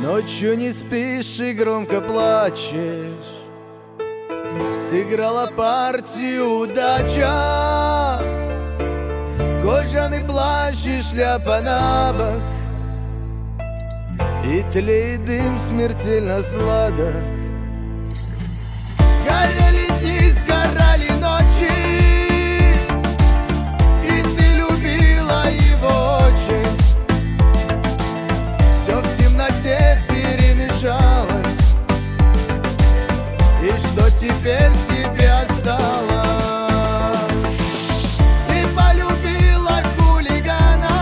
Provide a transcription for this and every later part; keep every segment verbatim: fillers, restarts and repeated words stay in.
Ночью не спишь и громко плачешь. Сыграла партию удача. Кожаный плащ и шляпа на бок, и тлеет дым смертельно сладок. Горели дни, сгорали ночи, и ты любила его очень. Все в темноте перемешалось, и что теперь тебе осталось? Ты полюбила хулигана,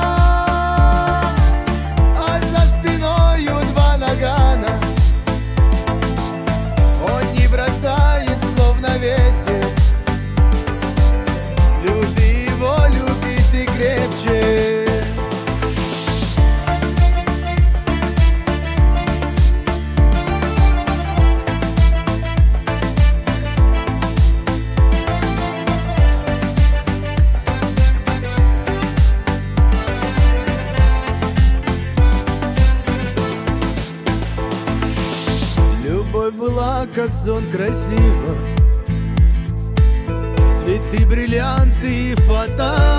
а за спиною два нагана. Он не бросает, словно ветер. Люби его, люби ты крепче. Любовь была как сон, красиво, цветы, бриллианты и фото.